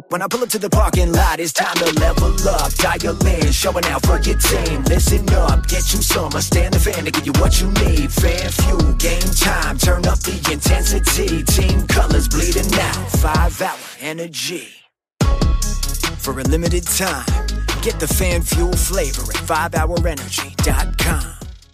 When I pull up to the parking lot, it's time to level up. Dial in, showing out for your team. Listen up, get you some. Stand the fan to give you what you need. Fan fuel, game time, turn up the intensity. Team colors bleeding out, 5-hour energy. For a limited time, get the fan fuel flavor at 5hourenergy.com.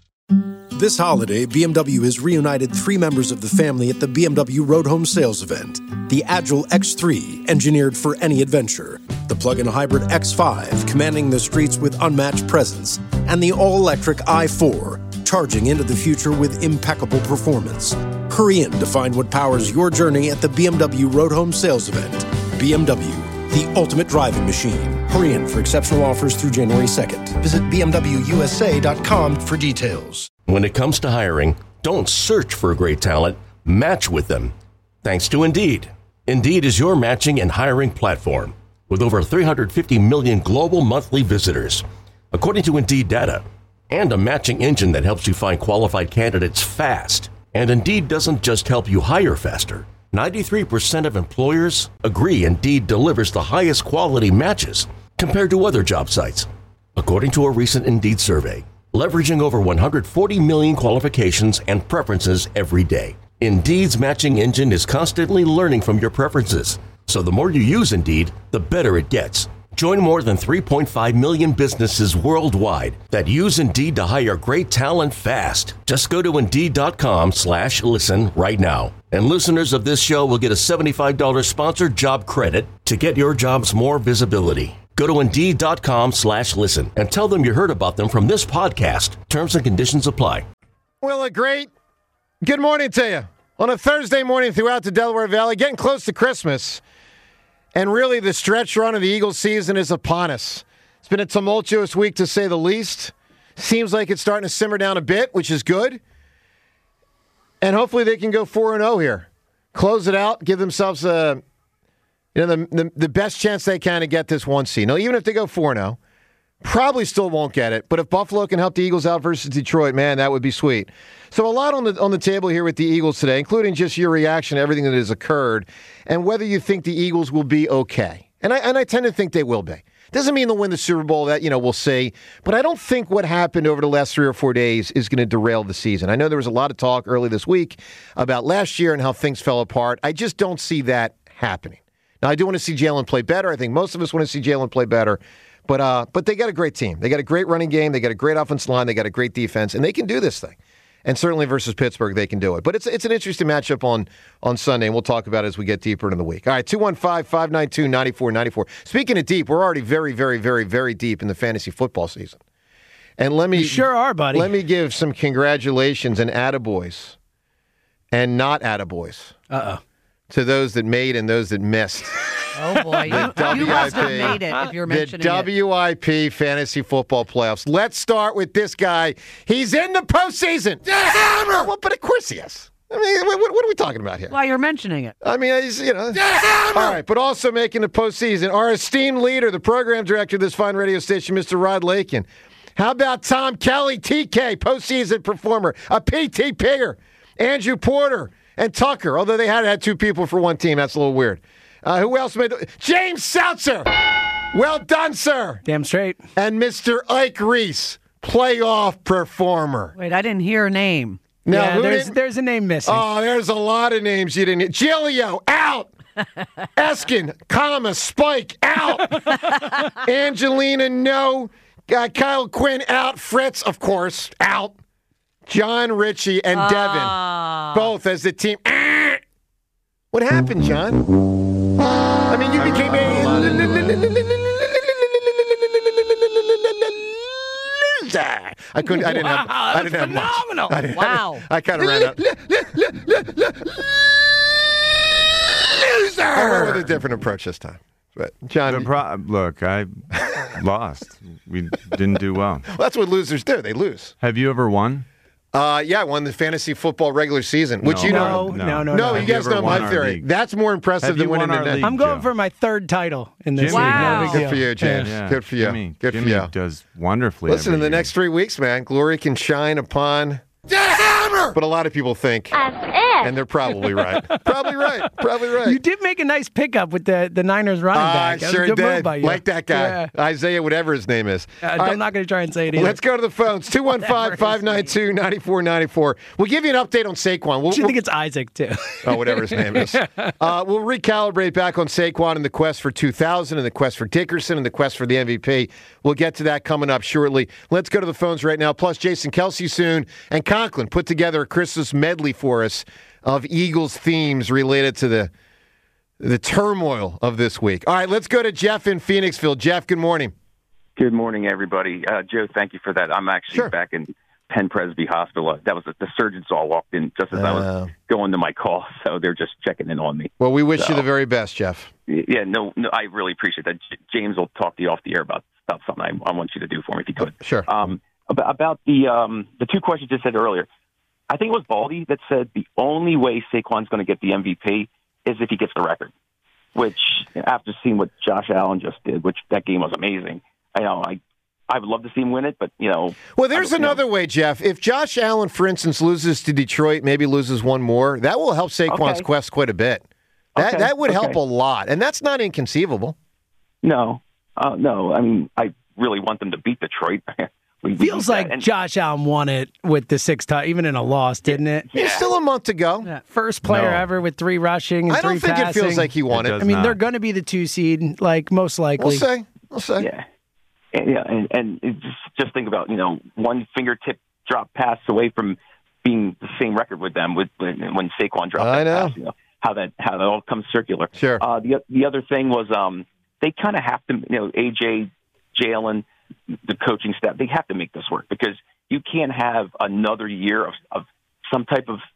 This holiday, BMW has reunited 3 members of the family at the BMW Road Home Sales Event. The Agile X3, engineered for any adventure. The plug-in hybrid X5, commanding the streets with unmatched presence. And the all-electric i4, charging into the future with impeccable performance. Hurry in to find what powers your journey at the BMW Road Home Sales Event. BMW, the ultimate driving machine. Hurry in for exceptional offers through January 2nd. Visit BMWUSA.com for details. When it comes to hiring, don't search for great talent, match with them. Thanks to Indeed. Indeed is your matching and hiring platform with over 350 million global monthly visitors, according to Indeed data, and a matching engine that helps you find qualified candidates fast. And Indeed doesn't just help you hire faster. 93% of employers agree Indeed delivers the highest quality matches compared to other job sites, according to a recent Indeed survey. Leveraging over 140 million qualifications and preferences every day. Indeed's matching engine is constantly learning from your preferences, so the more you use Indeed, the better it gets. Join more than 3.5 million businesses worldwide that use Indeed to hire great talent fast. Just go to Indeed.com/listen right now. And listeners of this show will get a $75 sponsored job credit to get your jobs more visibility. Go to Indeed.com/listen and tell them you heard about them from this podcast. Terms and conditions apply. Well, a great good morning to you on a Thursday morning throughout the Delaware Valley, getting close to Christmas. And really, the stretch run of the Eagles season is upon us. It's been a tumultuous week, to say the least. Seems like it's starting to simmer down a bit, which is good. And hopefully they can go 4-0 here. Close it out, give themselves the best chance they can to get this 1 seed. Now, even if they go 4-0, probably still won't get it. But if Buffalo can help the Eagles out versus Detroit, man, that would be sweet. So a lot on the table here with the Eagles today, including just your reaction to everything that has occurred and whether you think the Eagles will be okay. And I tend to think they will be. Doesn't mean they'll win the Super Bowl, that, we'll see. But I don't think what happened over the last 3 or 4 days is going to derail the season. I know there was a lot of talk early this week about last year and how things fell apart. I just don't see that happening. Now, I do want to see Jalen play better. I think most of us want to see Jalen play better. But they got a great team. They got a great running game. They got a great offensive line. They got a great defense. And they can do this thing. And certainly versus Pittsburgh, they can do it. But it's an interesting matchup on Sunday, and we'll talk about it as we get deeper into the week. All right, 215-592-9494. Speaking of deep, we're already very, very, very, very deep in the fantasy football season. And You sure are, buddy. Let me give some congratulations and attaboys and not attaboys. To those that made and those that missed. Oh, boy. You must have made it if you're mentioning it. The WIP Fantasy Football Playoffs. Let's start with this guy. He's in the postseason. The Hammer! Well, but of course he is. I mean, what are we talking about here? Why you're mentioning it. I mean, he's, The Hammer! All right, but also making the postseason, our esteemed leader, the program director of this fine radio station, Mr. Rod Lakin. How about Tom Kelly, TK, postseason performer, a PT Pigger, Andrew Porter, and Tucker, although they had 2 people for one team. That's a little weird. Who else made James Seltzer. Well done, sir. Damn straight. And Mr. Ike Reese, playoff performer. Wait, I didn't hear a name. No, yeah, there's a name missing. Oh, there's a lot of names you didn't hear. Giglio, out. Eskin, Spike, out. Angelina, no. Kyle Quinn, out. Fritz, of course, out. John Ritchie and Devin, both as the team. What happened, John? I mean, you became a loser. I couldn't. I didn't have. I didn't have phenomenal. Much. Wow. I kind of ran out. Loser. I went with a different approach this time. But John, look, I lost. We didn't do well. That's what losers do. They lose. Have you ever won? Yeah, I won the fantasy football regular season, which No, you guys know my theory. That's more impressive than winning the net. I'm going for my 3rd title in this league. Wow. No big deal. Good for you, James. Yeah. Good for you. Good for you. Does wonderfully. Listen, in the next 3 weeks, man, glory can shine upon the Hammer. But a lot of people think That's it. Yeah. And they're probably right. Probably right. You did make a nice pickup with the Niners running back. That was Sure a good move did. by you. Like that guy. Yeah. Isaiah, whatever his name is. I'm not going to try and say it either. Let's go to the phones. 215-592-9494. We'll give you an update on Saquon. I think it's Isaac, too. Oh, whatever his name is. We'll recalibrate back on Saquon and the quest for 2,000 and the quest for Dickerson and the quest for the MVP. We'll get to that coming up shortly. Let's go to the phones right now. Plus, Jason Kelce soon. And Conklin put together a Christmas medley for us of Eagles themes related to the turmoil of this week. All right, let's go to Jeff in Phoenixville. Jeff, good morning. Good morning, everybody. Joe, thank you for that. I'm actually back in Penn Presby Hospital. That was the surgeons all walked in just as I was going to my call, so they're just checking in on me. Well, we wish you the very best, Jeff. Yeah, no, I really appreciate that. James will talk to you off the air about something I want you to do for me if you could. Sure. About the two questions you said earlier. I think it was Baldy that said the only way Saquon's going to get the MVP is if he gets the record, which after seeing what Josh Allen just did, which that game was amazing. I would love to see him win it, but, Well, there's another way, Jeff. If Josh Allen, for instance, loses to Detroit, maybe loses one more, that will help Saquon's quest quite a bit. That would help a lot, and that's not inconceivable. No. I mean, I really want them to beat Detroit. Feels like Josh Allen won it with the 6 times, even in a loss, didn't it? There's still a month to go. Yeah. First player ever with 3 rushing and 3 passing. I don't think it feels like he won it. I mean, they're going to be the 2 seed, like most likely. We'll say. Yeah. And just think about, one fingertip drop pass away from being the same record with them when Saquon dropped that pass. How that all comes circular. Sure. The other thing was they kind of have to, AJ, Jalen, the coaching staff, they have to make this work because you can't have another year of some type of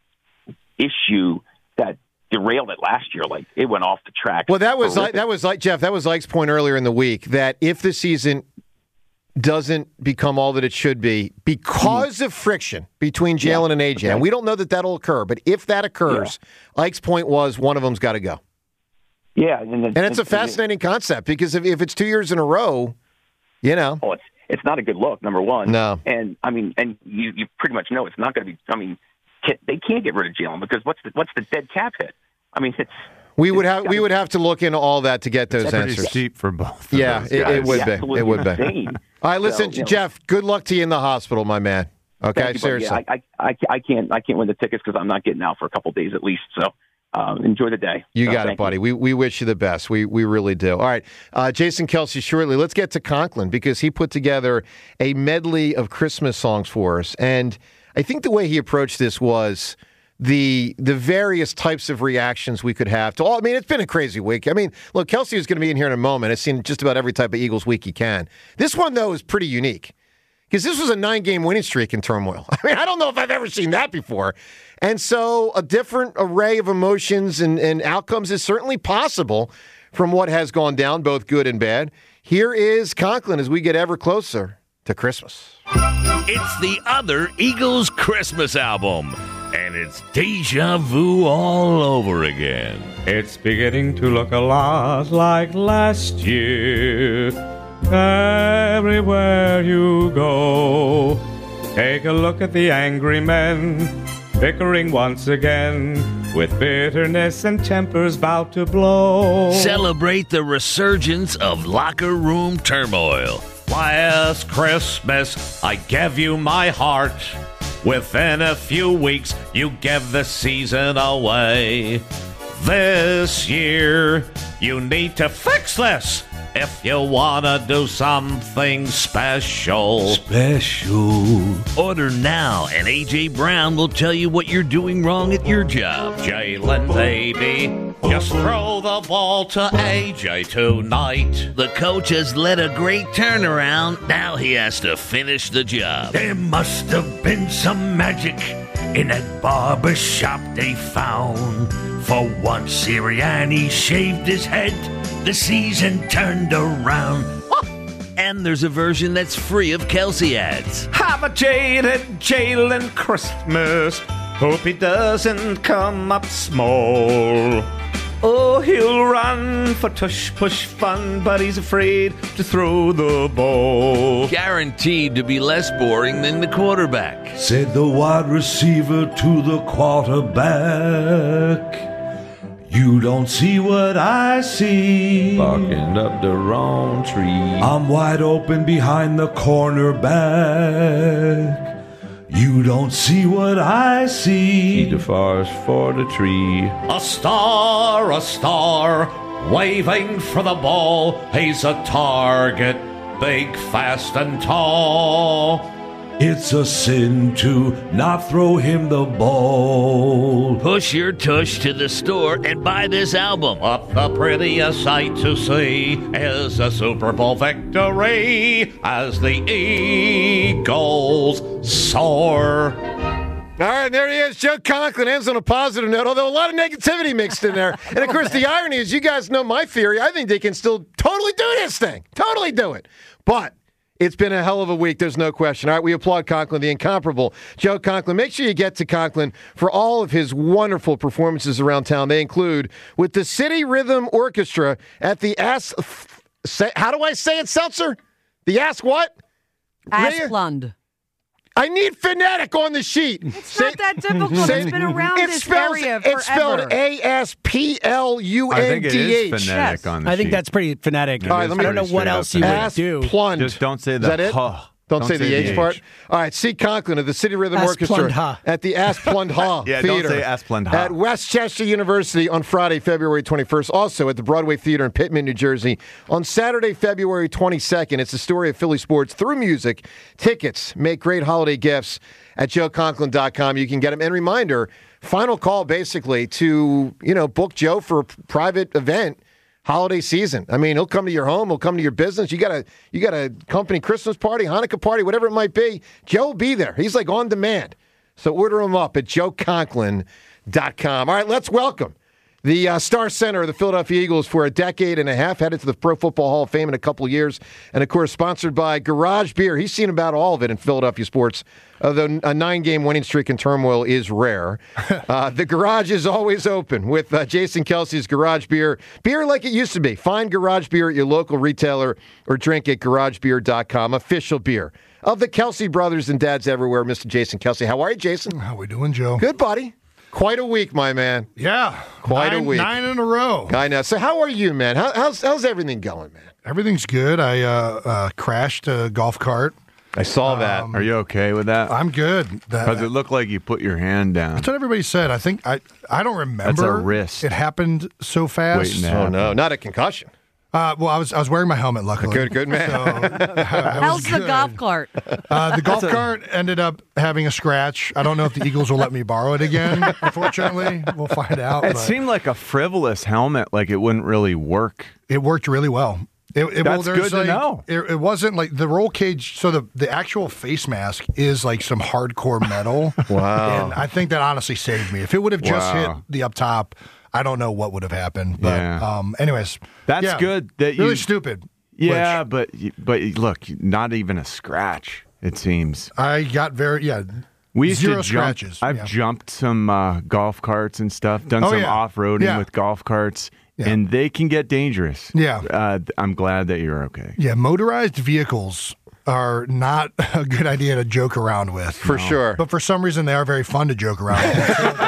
issue that derailed it last year. Like it went off the track. Well, that was Jeff. That was Ike's point earlier in the week that if the season doesn't become all that it should be because of friction between Jalen and AJ, and we don't know that that'll occur, but if that occurs, Ike's point was one of them's got to go. Yeah, and it's a fascinating concept because if it's 2 years in a row, Oh, it's not a good look, number one. No. And, I mean, you pretty much know it's not going to be – I mean, they can't get rid of Jalen because what's the dead cap hit? I mean, it's – We would have to look into all that to get those answers. Pretty steep for both. It would be. It would be. Insane. All right, listen, Jeff. Good luck to you in the hospital, my man. Okay, seriously. I can't win the tickets because I'm not getting out for a couple of days at least. So enjoy the day. You got it, buddy. We wish you the best. We really do. All right, Jason Kelce. Shortly, let's get to Conklin because he put together a medley of Christmas songs for us, and I think the way he approached this was the various types of reactions we could have to all. I mean, it's been a crazy week. I mean, look, Kelce is going to be in here in a moment. I've seen just about every type of Eagles week he can. This one, though, is pretty unique because this was a 9-game winning streak in turmoil. I mean, I don't know if I've ever seen that before. And so a different array of emotions and outcomes is certainly possible from what has gone down, both good and bad. Here is Conklin as we get ever closer to Christmas. It's the other Eagles Christmas album. And it's deja vu all over again. It's beginning to look a lot like last year. Everywhere you go, take a look at the angry men, bickering once again, with bitterness and tempers about to blow. Celebrate the resurgence of locker room turmoil. Last Christmas, I gave you my heart. Within a few weeks, you gave the season away. This year, you need to fix this if you want to do something special. Order now, and A.J. Brown will tell you what you're doing wrong at your job. Jalen, baby, just throw the ball to A.J. tonight. The coach has led a great turnaround. Now he has to finish the job. There must have been some magic in that barber shop they found. For once Sirianni shaved his head, the season turned around. And there's a version that's free of Kelce ads. Have a Jalen Christmas. Hope he doesn't come up small. Oh, he'll run for tush-push fun, but he's afraid to throw the ball. Guaranteed to be less boring than the quarterback. Said the wide receiver to the quarterback. You don't see what I see. Barking up the wrong tree. I'm wide open behind the cornerback. You don't see what I see. See the forest for the tree. A star, waving for the ball. He's a target, big, fast, and tall. It's a sin to not throw him the ball. Push your tush to the store and buy this album. What the prettiest sight to see is a Super Bowl victory as the Eagles soar. All right, there he is. Joe Conklin ends on a positive note, although a lot of negativity mixed in there. And, of course, the irony is, you guys know my theory. I think they can still totally do this thing. Totally do it. But it's been a hell of a week. There's no question. All right, we applaud Conklin, the incomparable Joe Conklin. Make sure you get to Conklin for all of his wonderful performances around town. They include with the City Rhythm Orchestra at the how do I say it, Seltzer? The Ask what? Asplund. I need phonetic on the sheet. It's not that difficult. It's been around this area forever. It's spelled Asplundh. I think it is phonetic on the sheet. I think that's pretty phonetic. All right, I don't know what else you would do. Asplund. Just don't say the Is that it? huh. Don't say the H part. All right, see Conklin of the City Rhythm Orchestra at the Asplundh Yeah, Theater. don't say Asplundh At Westchester University on Friday, February 21st. Also at the Broadway Theater in Pittman, New Jersey on Saturday, February 22nd. It's the story of Philly sports through music. Tickets make great holiday gifts at joeconklin.com. You can get them. And reminder, final call basically to, book Joe for a private event. Holiday season. I mean, he'll come to your home. He'll come to your business. You got a company Christmas party, Hanukkah party, whatever it might be. Joe will be there. He's like on demand. So order him up at joeconklin.com. All right, let's welcome the star center of the Philadelphia Eagles for a decade and a half, headed to the Pro Football Hall of Fame in a couple of years, and of course sponsored by Garage Beer. He's seen about all of it in Philadelphia sports, although a 9-game winning streak in turmoil is rare. The garage is always open with Jason Kelsey's Garage Beer. Beer like it used to be. Find Garage Beer at your local retailer or drink at garagebeer.com. Official beer of the Kelsey brothers and dads everywhere. Mr. Jason Kelsey. How are you, Jason? How we doing, Joe? Good, buddy. Quite a week, my man. Yeah. Quite a week. 9 in a row. I know. So how are you, man? How's everything going, man? Everything's good. I crashed a golf cart. I saw that. Are you okay with that? I'm good. Because it looked like you put your hand down. That's what everybody said. I think I don't remember. That's a wrist. It happened so fast. Oh, no. Not a concussion. Well, I was wearing my helmet, luckily. Good man. So, how's the golf cart? The golf cart ended up having a scratch. I don't know if the Eagles will let me borrow it again, unfortunately. We'll find out. It seemed like a frivolous helmet, like it wouldn't really work. It worked really well. That's good to know. It wasn't like the roll cage. So the actual face mask is like some hardcore metal. Wow. And I think that honestly saved me. If it would have just hit the up top, I don't know what would have happened. But anyways. That's good. That really stupid. Yeah, but look, not even a scratch, it seems. I got we used zero to scratches. I've jumped some golf carts and stuff, done some off-roading with golf carts. Yeah. And they can get dangerous. Yeah. I'm glad that you're okay. Yeah, motorized vehicles are not a good idea to joke around with. For sure. But for some reason, they are very fun to joke around with.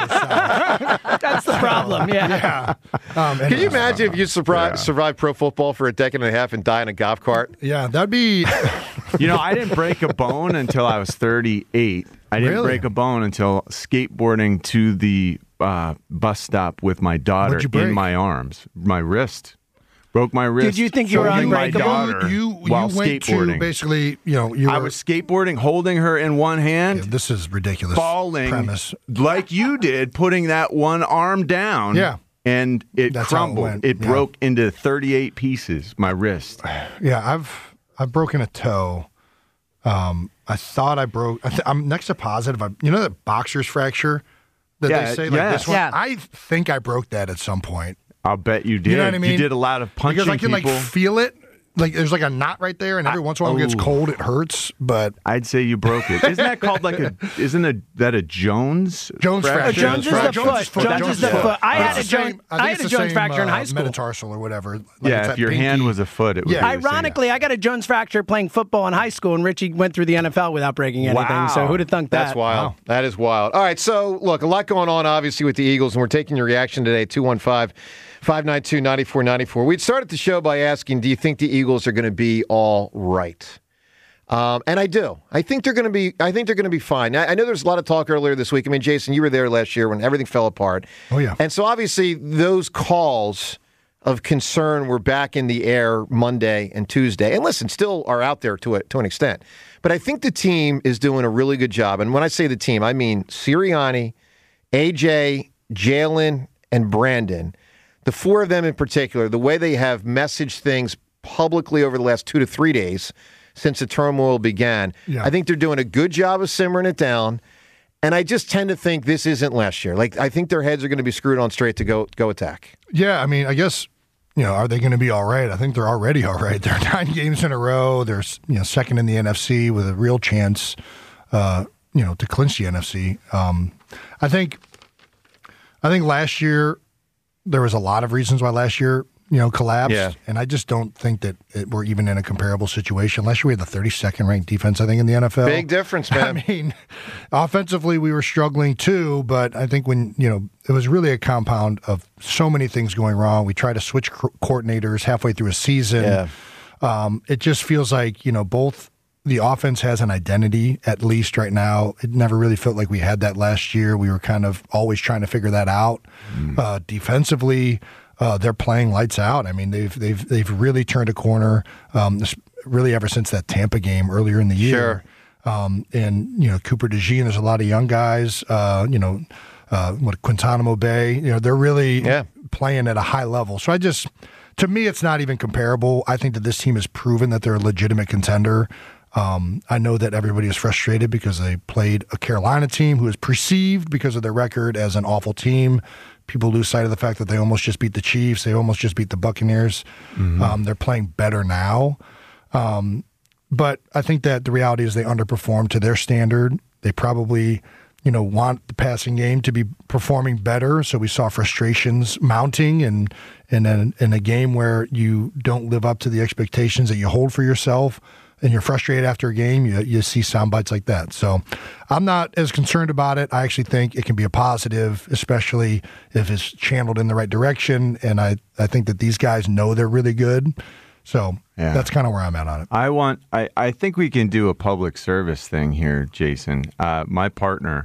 That's the problem, yeah. Can you imagine if you survived pro football for a decade and a half and die in a golf cart? Yeah, that'd be... I didn't break a bone until I was 38. I didn't break a bone until skateboarding to the bus stop with my daughter in my arms. My wrist. Broke my wrist. Did you think you were unbreakable? You while went skateboarding. To basically, I was skateboarding, holding her in one hand. Yeah, this is ridiculous. Falling premise. Like you did, putting that one arm down. Yeah. And it crumbled. It broke into 38 pieces, my wrist. Yeah, I've broken a toe. I thought I broke. I'm next to positive. The boxer's fracture that they say this one. Yeah. I think I broke that at some point. I'll bet you did. You know what I mean? You did a lot of punching because I can people. feel it. like there's like a knot right there, and every once in a while when it gets cold, it hurts. But I'd say you broke it. Isn't that called like that a Jones fracture? Jones is the foot. Jones is the foot. I had a Jones fracture in high school. Metatarsal or whatever. If your hand was a foot, it would. Yeah. Ironically, I got a Jones fracture playing football in high school, and Richie went through the NFL without breaking anything. Wow. So who'd have thunk that? That's wild. Wow. That is wild. All right, so look, a lot going on obviously with the Eagles, and we're taking your reaction today, 215-592-9494. We'd started the show by asking, do you think the Eagles are going to be all right? And I do. I think they're going to be fine. I know there's a lot of talk earlier this week. I mean, Jason, you were there last year when everything fell apart. Oh, yeah. And so obviously those calls of concern were back in the air Monday and Tuesday. And listen, still are out there to an extent. But I think the team is doing a really good job. And when I say the team, I mean Sirianni, AJ, Jalen, and Brandon. The four of them in particular, the way they have messaged things publicly over the last 2 to 3 days since the turmoil began, I think they're doing a good job of simmering it down. And I just tend to think this isn't last year. Like, I think their heads are going to be screwed on straight to go attack. Yeah, I mean, I guess, are they going to be all right? I think they're already all right. They're 9 games in a row. They're, second in the NFC with a real chance, to clinch the NFC. I think last year there was a lot of reasons why last year, collapsed. Yeah. And I just don't think that we're even in a comparable situation. Last year we had the 32nd ranked defense, I think, in the NFL. Big difference, man. I mean, offensively we were struggling too, but I think when, it was really a compound of so many things going wrong. We tried to switch coordinators halfway through a season. Yeah. It just feels like, both the offense has an identity, at least right now. It never really felt like we had that last year. We were kind of always trying to figure that out. Defensively, they're playing lights out. I mean, they've really turned a corner, really ever since that Tampa game earlier in the year. Sure. And Cooper DeJean, there's a lot of young guys. Guantanamo Bay, they're really playing at a high level. So to me, it's not even comparable. I think that this team has proven that they're a legitimate contender. I know that everybody is frustrated because they played a Carolina team who is perceived because of their record as an awful team. People lose sight of the fact that they almost just beat the Chiefs. They almost just beat the Buccaneers. Mm-hmm. They're playing better now. But I think that the reality is they underperformed to their standard. They probably, want the passing game to be performing better. So we saw frustrations mounting and in a game where you don't live up to the expectations that you hold for yourself and you're frustrated after a game, you see sound bites like that. So I'm not as concerned about it. I actually think it can be a positive, especially if it's channeled in the right direction. And I think that these guys know they're really good. So that's kind of where I'm at on it. I think we can do a public service thing here, Jason. My partner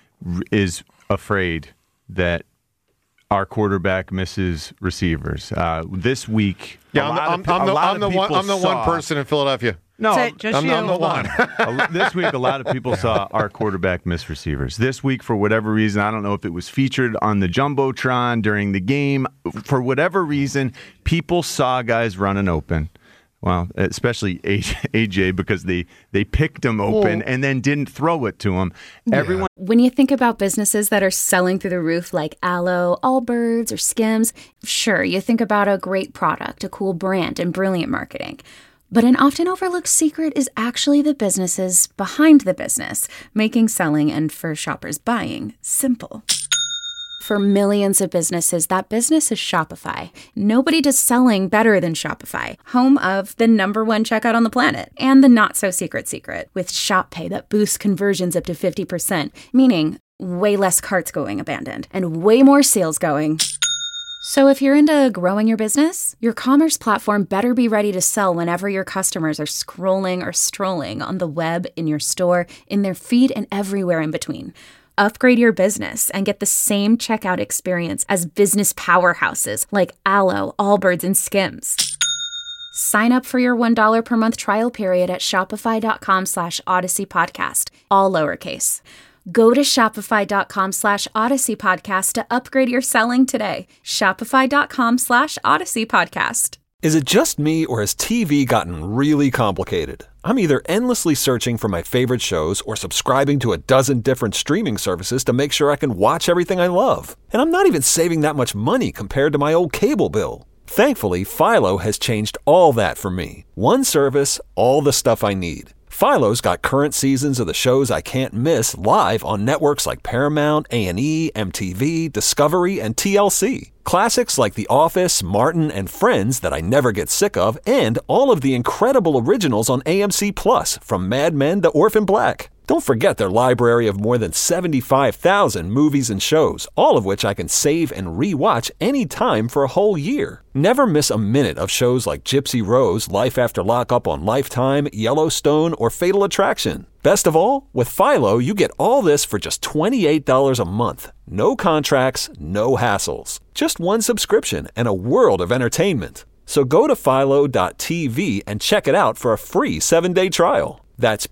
is afraid that our quarterback misses receivers. This week, I'm the one person in Philadelphia. No, I'm the one. This week, a lot of people saw our quarterback miss receivers. This week, for whatever reason, I don't know if it was featured on the Jumbotron during the game. For whatever reason, people saw guys running open. Well, especially AJ, because they picked him open and then didn't throw it to him. Everyone. When you think about businesses that are selling through the roof like Aloe, Allbirds, or Skims, sure, you think about a great product, a cool brand, and brilliant marketing. But an often overlooked secret is actually the businesses behind the business, making selling and, for shoppers, buying simple. For millions of businesses, that business is Shopify. Nobody does selling better than Shopify, home of the #1 checkout on the planet and the not-so-secret secret with Shop Pay that boosts conversions up to 50%, meaning way less carts going abandoned and way more sales going. So if you're into growing your business, your commerce platform better be ready to sell whenever your customers are scrolling or strolling on the web, in your store, in their feed, and everywhere in between. Upgrade your business and get the same checkout experience as business powerhouses like Aloe, Allbirds, and Skims. Sign up for your $1 per month trial period at shopify.com/Odyssey Podcast, all lowercase. Go to shopify.com/Odyssey Podcast to upgrade your selling today. Shopify.com/Odyssey Podcast. Is it just me, or has TV gotten really complicated? I'm either endlessly searching for my favorite shows or subscribing to a dozen different streaming services to make sure I can watch everything I love. And I'm not even saving that much money compared to my old cable bill. Thankfully, Philo has changed all that for me. One service, all the stuff I need. Philo's got current seasons of the shows I can't miss live on networks like Paramount, A&E, MTV, Discovery, and TLC. Classics like The Office, Martin, and Friends that I never get sick of, and all of the incredible originals on AMC+, from Mad Men to Orphan Black. Don't forget their library of more than 75,000 movies and shows, all of which I can save and re-watch anytime for a whole year. Never miss a minute of shows like Gypsy Rose, Life After Lockup on Lifetime, Yellowstone, or Fatal Attraction. Best of all, with Philo, you get all this for just $28 a month. No contracts, no hassles. Just one subscription and a world of entertainment. So go to philo.tv and check it out for a free 7-day trial. That's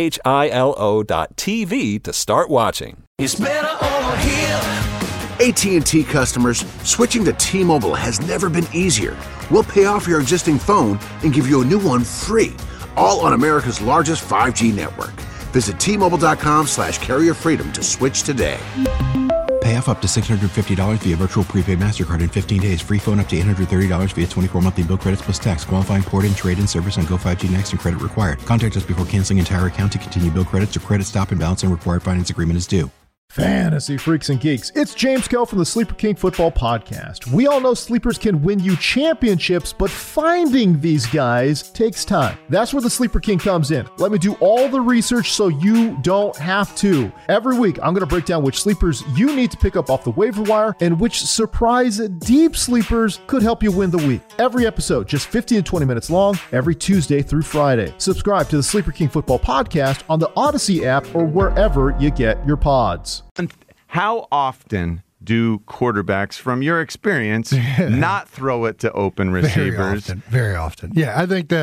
philo.tv to start watching. It's better over here. AT&T customers, switching to T-Mobile has never been easier. We'll pay off your existing phone and give you a new one free, all on America's largest 5G network. Visit T-Mobile.com/carrier-freedom to switch today. Pay off up to $650 via virtual prepaid MasterCard in 15 days. Free phone up to $830 via 24 monthly bill credits plus tax. Qualifying port-in, trade-in service on Go 5G Next and credit required. Contact us before canceling entire account to continue bill credits or credit stop and balance and required finance agreement is due. Fantasy freaks and geeks, it's James Kell from the Sleeper King Football Podcast. We all know sleepers can win you championships, but finding these guys takes time. That's where the Sleeper King comes in. Let me do all the research so you don't have to. Every week, I'm going to break down which sleepers you need to pick up off the waiver wire and which surprise deep sleepers could help you win the week. Every episode, just 15 to 20 minutes long, every Tuesday through Friday. Subscribe to the Sleeper King Football Podcast on the Odyssey app or wherever you get your pods. How often do quarterbacks, from your experience, not throw it to open receivers? Very often. Yeah, I think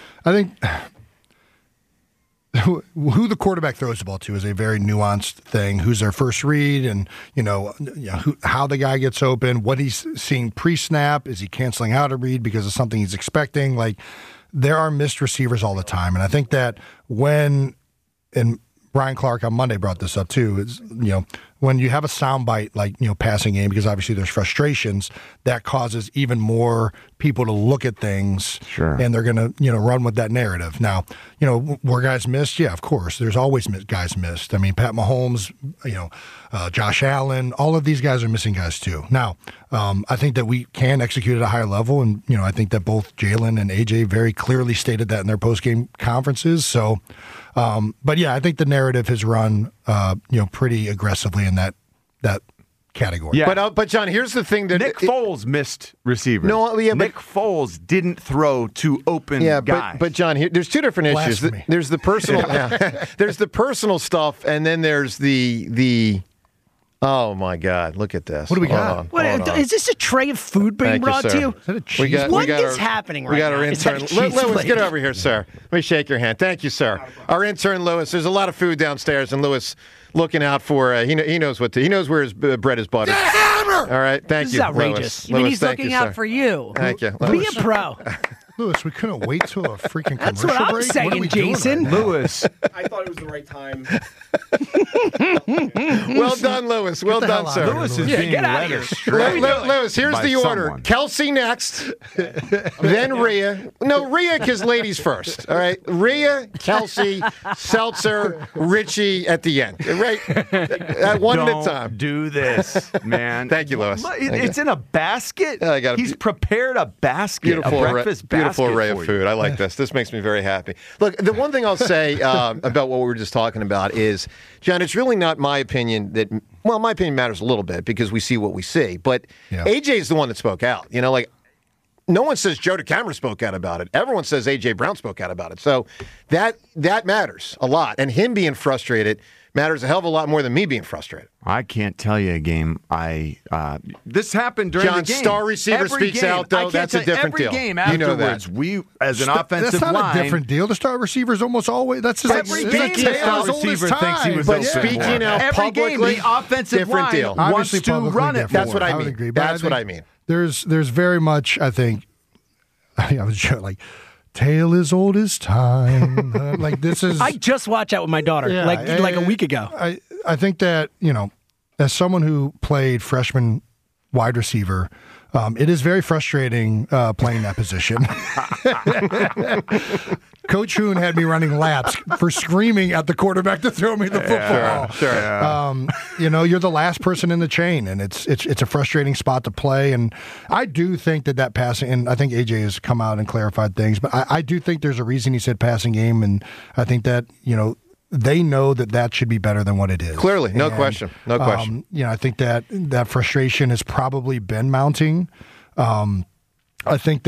who the quarterback throws the ball to is a very nuanced thing. Who's their first read, and how the guy gets open, what he's seeing pre-snap, is he canceling out a read because of something he's expecting? Like, there are missed receivers all the time, and I think that and Brian Clark on Monday brought this up too, is, when you have a soundbite like, passing game, because obviously there's frustrations, that causes even more people to look at things. Sure. And they're going to, run with that narrative. Now, were guys missed? Yeah, of course. There's always guys missed. I mean, Pat Mahomes, Josh Allen, all of these guys are missing guys too. Now, I think that we can execute at a higher level. And, I think that both Jalen and AJ very clearly stated that in their post-game conferences. So, but yeah, I think the narrative has run, pretty aggressively in that category. Yeah. But John, here's the thing that Nick Foles missed receivers. Nick Foles didn't throw to open guys. But John, there's two different issues. There's the personal, there's the personal stuff, and then there's the. Oh my God! Look at this. What do we got? Is this a tray of food being brought to you? Is that a cheese? What is happening right now? We got our intern. Lewis, get over here, sir. Let me shake your hand. Thank you, sir. Our intern, Lewis. There's a lot of food downstairs, and Lewis looking out for. He knows he knows where his bread is buttered. Hammer! All right. Thank you, outrageous. Lewis. He's looking out for you. Thank you. Be a pro. Lewis, we couldn't wait till a freaking That's commercial what I'm break. saying, what are we Jason. Doing right now? Lewis. I thought it was the right time. Well done, Lewis. Well done, sir. Lewis is being led astray. Lewis, here's the order. Someone. Kelsey next, then Rhea. No, Rhea is ladies first. All right, Rhea, Kelsey, Seltzer, Richie at the end. Right, one at a time. Do this, man. Thank you, Lewis. It's in a basket. He's prepared a basket, a breakfast basket. Beautiful array of food. I like this. This makes me very happy. Look, the one thing I'll say about what we were just talking about is, John, it's really not my opinion that, well, my opinion matters a little bit because we see what we see, but AJ is the one that spoke out. No one says Joe DeCamara spoke out about it. Everyone says A.J. Brown spoke out about it. So that matters a lot. And him being frustrated matters a hell of a lot more than me being frustrated. I can't tell you a game. This happened during John, the game. star receiver every speaks game. out, though. That's a different every deal. Game afterwards, we, as an offensive line. That's not line, a different deal. The star receiver's almost always. That's just every game. The star receiver thinks he was but open. Speaking out every publicly, game, the offensive different line deal. wants to run it. That's what I mean. would agree, That's what I mean. There's very much, I think, I was just like, tale as old as time. This is. I just watched that with my daughter, like a week ago. I think that, as someone who played freshman wide receiver, It is very frustrating playing that position. Coach Hoon had me running laps for screaming at the quarterback to throw me the football. Sure. Yeah. You're the last person in the chain, and it's a frustrating spot to play. And I do think that passing, and I think AJ has come out and clarified things, but I do think there's a reason he said passing game, and I think that, they know that should be better than what it is. Clearly, no question. I think that frustration has probably been mounting. I think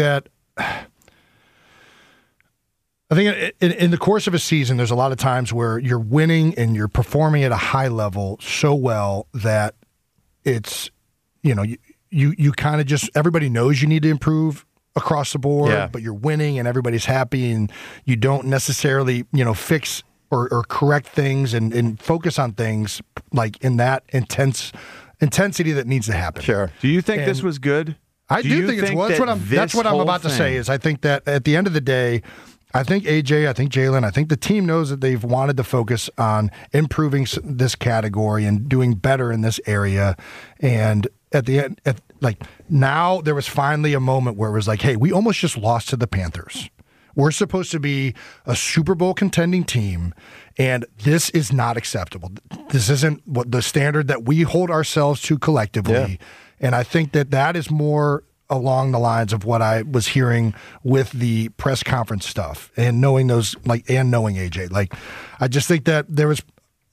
in the course of a season, there's a lot of times where you're winning and you're performing at a high level so well that it's, you kind of just, everybody knows you need to improve across the board, but you're winning and everybody's happy, and you don't necessarily, fix or correct things and focus on things like in that intensity that needs to happen. Sure. Do you think this was good? I do think it's well. That's what I'm about to say. Is I think that at the end of the day, I think AJ, I think Jalen, I think the team knows that they've wanted to focus on improving this category and doing better in this area. And at the end, now there was finally a moment where it was like, hey, we almost just lost to the Panthers. We're supposed to be a Super Bowl contending team, and this is not acceptable. This isn't what the standard that we hold ourselves to collectively. Yeah. And I think that is more along the lines of what I was hearing with the press conference stuff and knowing those, and knowing AJ. I just think that there was,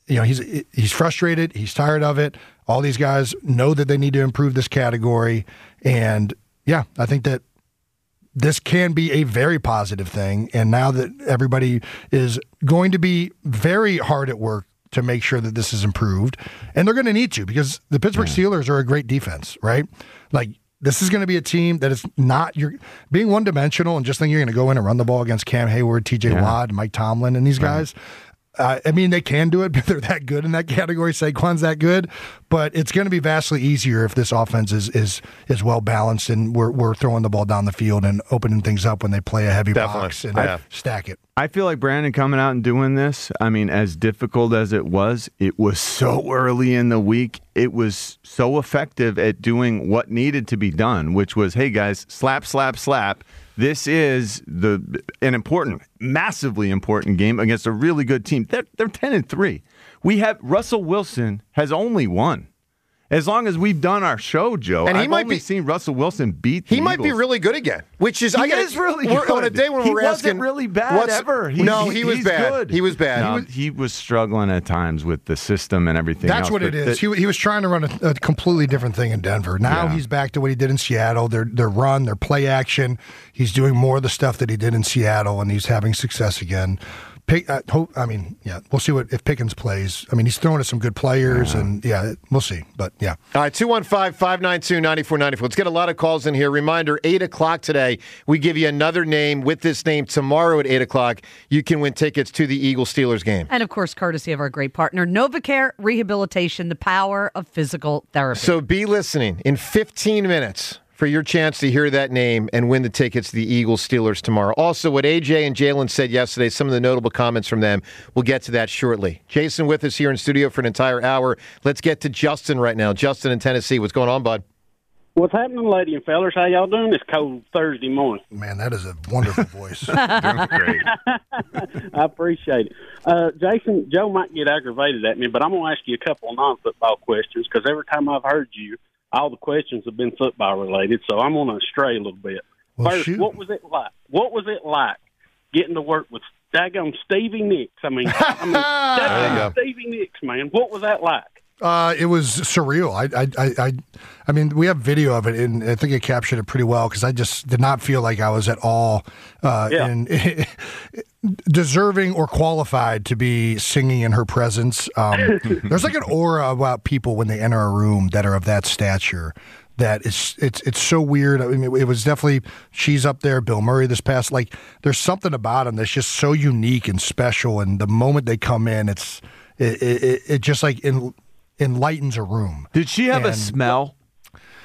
he's frustrated. He's tired of it. All these guys know that they need to improve this category. And yeah, I think that this can be a very positive thing. And now that everybody is going to be very hard at work to make sure that this is improved, and they're going to need to, because the Pittsburgh Steelers are a great defense, right? This is going to be a team that is not, you're being one-dimensional and just think you're going to go in and run the ball against Cam Hayward, TJ Watt, Mike Tomlin, and these guys. They can do it, but they're that good in that category. Saquon's that good, but it's going to be vastly easier if this offense is well balanced and we're throwing the ball down the field and opening things up when they play a heavy box and stack it. I feel like Brandon coming out and doing this, as difficult as it was so early in the week. It was so effective at doing what needed to be done, which was, hey guys, slap, slap, slap. This is an important, massively important game against a really good team. They're 10-3. Russell Wilson has only won. As long as we've done our show, Joe, and I've only seen Russell Wilson beat the Eagles. Might be really good again, which is... He is really good. On a day when we're asking... He wasn't really bad ever. He was bad. Good. He was bad. No, he was struggling at times with the system and everything else. That's what it is. He was trying to run a completely different thing in Denver. Now he's back to what he did in Seattle. Their run, their play action. He's doing more of the stuff that he did in Seattle, and he's having success again. We'll see if Pickens plays. He's throwing at some good players, and we'll see. But yeah. All right, 215-592-9494. Let's get a lot of calls in here. Reminder, 8 o'clock today, we give you another name. With this name tomorrow at 8 o'clock, you can win tickets to the Eagles-Steelers game. And, of course, courtesy of our great partner, NovaCare Rehabilitation, the power of physical therapy. So be listening in 15 minutes for your chance to hear that name and win the tickets to the Eagles-Steelers tomorrow. Also, what AJ and Jalen said yesterday, some of the notable comments from them, we'll get to that shortly. Jason with us here in studio for an entire hour. Let's get to Justin right now. Justin in Tennessee. What's going on, bud? What's happening, lady and fellers? How y'all doing this cold Thursday morning? Man, that is a wonderful voice. Doing great. I appreciate it. Jason, Joe might get aggravated at me, but I'm going to ask you a couple of non-football questions, because every time I've heard you, all the questions have been football related, so I'm going to stray a little bit. Well, first, shoot. What was it like getting to work with daggone Stevie Nicks? Daggone Stevie Nicks, man. What was that like? It was surreal. We have video of it, and I think it captured it pretty well, because I just did not feel like I was at all deserving or qualified to be singing in her presence. There's like an aura about people when they enter a room that are of that stature. That it's so weird. It was definitely, she's up there, Bill Murray this past, there's something about him that's just so unique and special, and the moment they come in, it just enlightens a room. Did she have a smell?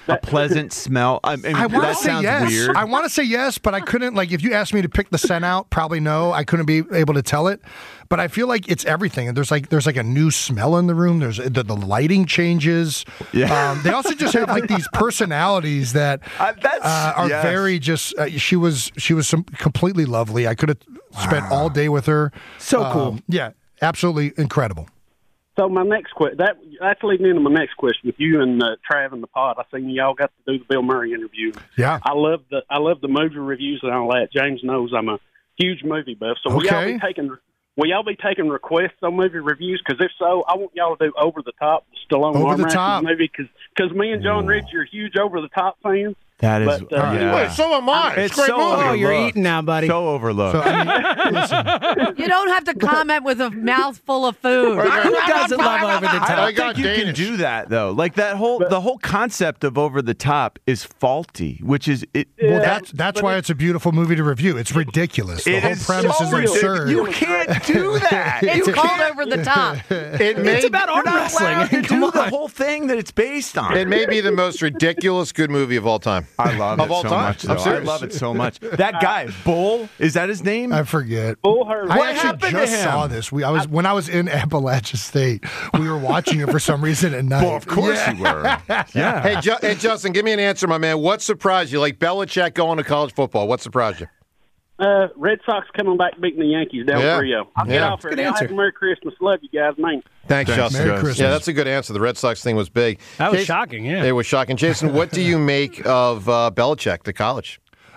a pleasant smell. I mean, I want that to say sounds yes. weird. I want to say yes, but I couldn't. Like, if you asked me to pick the scent out, probably no. I couldn't be able to tell it. But I feel like it's everything. And there's like a new smell in the room. There's the lighting changes. Yeah. They also just have like these personalities that are yes. very just. She was completely lovely. I could have spent all day with her. So cool. Yeah, absolutely incredible. So my next question, that's leading into my next question with you and Trav and the pod. I seen y'all got to do the Bill Murray interview. Yeah, I love the movie reviews and all that. James knows I'm a huge movie buff. So will y'all be taking requests on movie reviews? Because if so, I want y'all to do Over the Top, Stallone Over Arm the Wrestling Top movie. Because me and John Ridge are huge Over the Top fans. That is, Wait, so am I. It's a great movie. Oh, you're eating now, buddy. So overlooked. So, I mean, listen. You don't have to comment with a mouthful of food. Who doesn't love Over the Top? I don't think you can do that though. Like the whole concept of Over the Top is faulty, which is it. Well, that's why it's a beautiful movie to review. It's ridiculous. The whole premise is absurd. You can't do that. It's called Over the Top. It's about arm wrestling. Come on. The whole thing that it's based on. It may be the most ridiculous good movie of all time. I love it all so time. much. I'm I serious. love it so much. That guy, Bull, is that his name? I forget. Bull Hurley. I happened actually to just him? saw this. When I was in Appalachia State, we were watching it for some reason at night. Well, of course you were. Yeah. Hey, Justin, give me an answer, my man. What surprised you? Like Belichick going to college football. What surprised you? Red Sox coming back beating the Yankees down in Rio. I'll get off there. Have a Merry Christmas. Love you guys, man. Thanks, Justin. Merry Christmas. Yeah, that's a good answer. The Red Sox thing was big. That was shocking, yeah. It was shocking. Jason, what do you make of Belichick to college?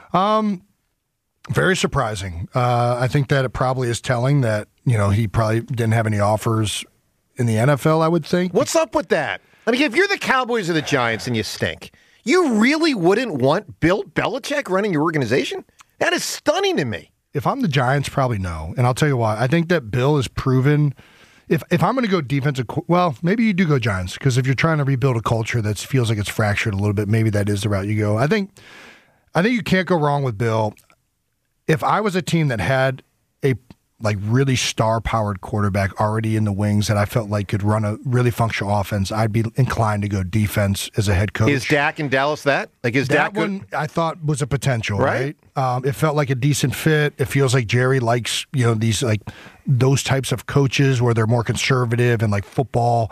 Very surprising. I think that it probably is telling that, he probably didn't have any offers in the NFL, I would think. What's up with that? I mean, if you're the Cowboys or the Giants and you stink, you really wouldn't want Bill Belichick running your organization? That is stunning to me. If I'm the Giants, probably no. And I'll tell you why. I think that Bill has proven, if I'm going to go defensive, well, maybe you do go Giants, because if you're trying to rebuild a culture that feels like it's fractured a little bit, maybe that is the route you go. I think you can't go wrong with Bill. If I was a team that had a really star-powered quarterback already in the wings that I felt like could run a really functional offense, I'd be inclined to go defense as a head coach. Is Dak in Dallas that? Is that Dak good? one I thought was a potential, right? It felt like a decent fit. It feels like Jerry likes, these those types of coaches where they're more conservative and football,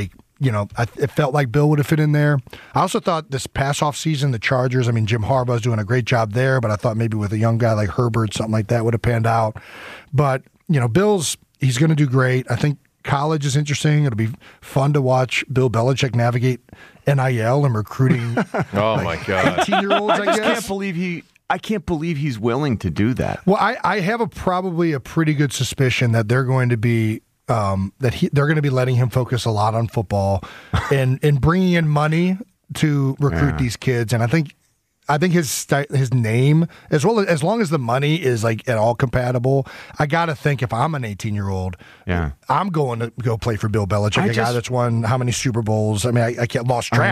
it felt like Bill would have fit in there. I also thought this past off season, the Chargers, Jim Harbaugh's doing a great job there, but I thought maybe with a young guy like Herbert, something like that would have panned out. But, he's going to do great. I think college is interesting. It'll be fun to watch Bill Belichick navigate NIL and recruiting. Oh, my God. 18-year-olds, I guess. I can't believe he's willing to do that. Well, I have probably a pretty good suspicion that they're going to be they're going to be letting him focus a lot on football and bringing in money to recruit these kids. And I think his name, as long as the money is at all compatible, I got to think if I'm an 18-year-old, I'm going to go play for Bill Belichick, a guy that's won how many Super Bowls? I can't lost track.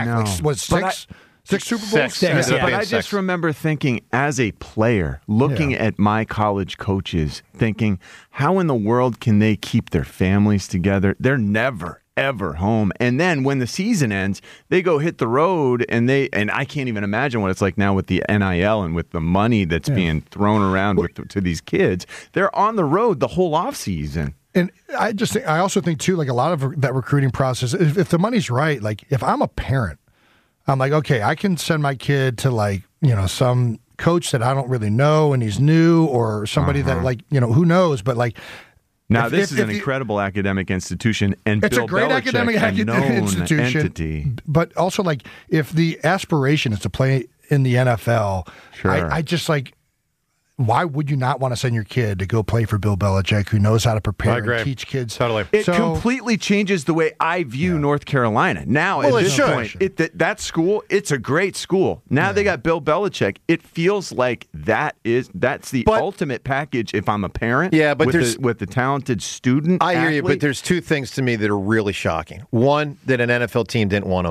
Six Super Bowls? Six. But I just remember thinking, as a player, looking at my college coaches, thinking, how in the world can they keep their families together? They're never, ever home. And then when the season ends, they go hit the road, and I can't even imagine what it's like now with the NIL and with the money that's being thrown around to these kids. They're on the road the whole offseason. And I also think, too, a lot of that recruiting process, if the money's right, if I'm a parent, I'm like, okay, I can send my kid to some coach that I don't really know and he's new, or somebody that who knows, but now this is an incredible academic institution, and it's Bill a great Belichick, academic institution, entity. But also if the aspiration is to play in the NFL, I just why would you not want to send your kid to go play for Bill Belichick, who knows how to prepare and teach kids? Totally. It completely changes the way I view North Carolina. Now, at this point, that school, it's a great school. Now they got Bill Belichick. It feels like that's the ultimate package if I'm a parent. Yeah, but with the talented student. I hear you, but there's two things to me that are really shocking. One, that an NFL team didn't want him.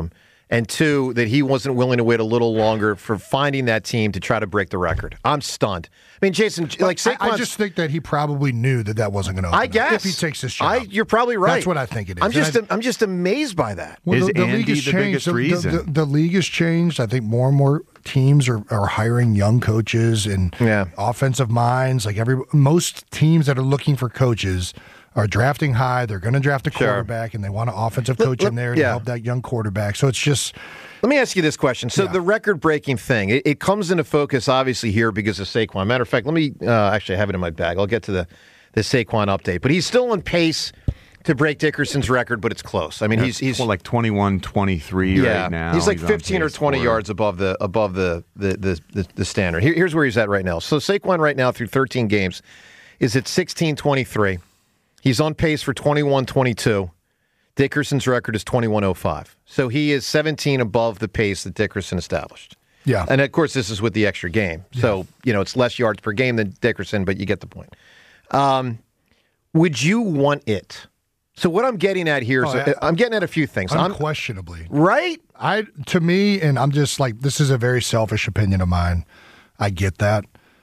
and 2, that he wasn't willing to wait a little longer for finding that team to try to break the record. I'm stunned. I mean, Jason, like Saquon, I just think that he probably knew that wasn't going to open. I guess if he takes this job, you're probably right. That's what I think it is. I'm just amazed by that. Well, is the Andy league has the changed. biggest reason? The league has changed. I think more and more teams are hiring young coaches and offensive minds. Like most teams that are looking for coaches are drafting high. They're going to draft a quarterback, and they want an offensive coach in there to help that young quarterback. So it's just. Let me ask you this question. So the record-breaking thing, it comes into focus obviously here because of Saquon. Matter of fact, let me actually have it in my bag. I'll get to the Saquon update. But he's still on pace to break Dickerson's record, but it's close. I mean, he's like 21-23 right now. He's like 15 or 20 yards above the standard. Here's where he's at right now. So Saquon right now through 13 games is at 16-23. He's on pace for 21-22. Dickerson's record is 21-05. So he is 17 above the pace that Dickerson established. Yeah. And, of course, this is with the extra game. So, it's less yards per game than Dickerson, but you get the point. Would you want it? So what I'm getting at here is I'm getting at a few things. Unquestionably. Right? To me, and I'm just like, this is a very selfish opinion of mine. I get that.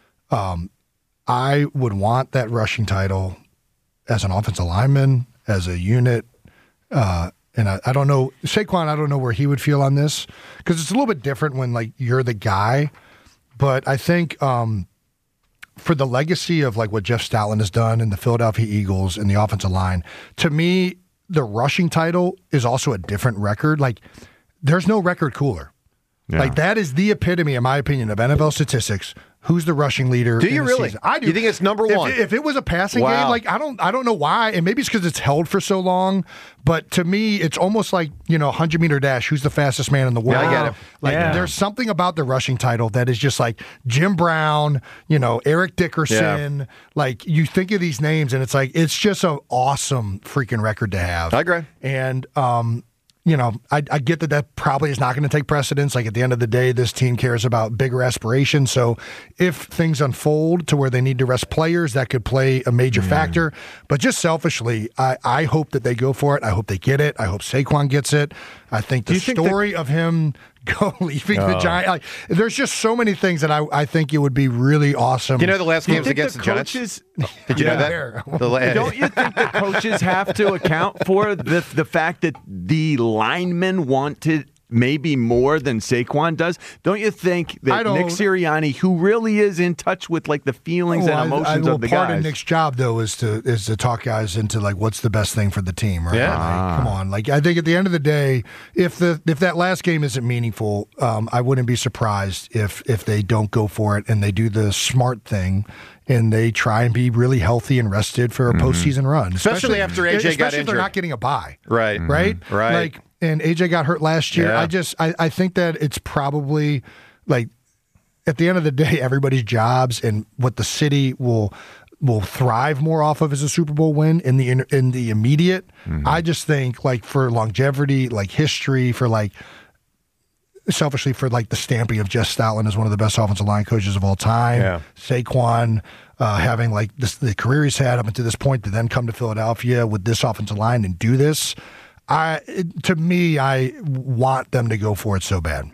I would want that rushing title as an offensive lineman, as a unit. And I don't know, Saquon, I don't know where he would feel on this because it's a little bit different when like you're the guy. But I think for the legacy of like what Jeff Stoutland has done in the Philadelphia Eagles and the offensive line, to me, the rushing title is also a different record. Like there's no record cooler. Yeah. Like that is the epitome, in my opinion, of NFL statistics. Who's the rushing leader? Do you really? Season? I do. You think it's number one? If it was a passing game, like I don't know why, and maybe it's because it's held for so long. But to me, it's almost like 100-meter dash. Who's the fastest man in the world? Yeah, I get it. Like there's something about the rushing title that is just like Jim Brown, Eric Dickerson. Yeah. Like you think of these names, and it's like it's just an awesome freaking record to have. I agree. And I get that probably is not going to take precedence. Like at the end of the day, this team cares about bigger aspirations. So if things unfold to where they need to rest players, that could play a major factor. But just selfishly, I hope that they go for it. I hope they get it. I hope Saquon gets it. I think the story of him leaving the Giants, like, there's just so many things that I think it would be really awesome. The last game was against the Giants? Did you know that? Don't you think the coaches have to account for the fact that the linemen wanted maybe more than Saquon does? Don't you think that Nick Sirianni, who really is in touch with like the feelings and emotions of the guys? Part of Nick's job though is to talk guys into like what's the best thing for the team, right? Yeah. Like, come on. Like I think at the end of the day, if that last game isn't meaningful, I wouldn't be surprised if they don't go for it and they do the smart thing and they try and be really healthy and rested for a postseason run. Especially after AJ got injured. Especially if they're not getting a bye. Right. Right? Right. Like, and AJ got hurt last year. Yeah. I think that it's probably like at the end of the day, everybody's jobs and what the city will thrive more off of is a Super Bowl win in the immediate. I just think like for longevity, like history, for like selfishly for like the stamping of Jeff Stoutland as one of the best offensive line coaches of all time. Yeah. Saquon having like the career he's had up until this point to then come to Philadelphia with this offensive line and do this. I want them to go for it so bad.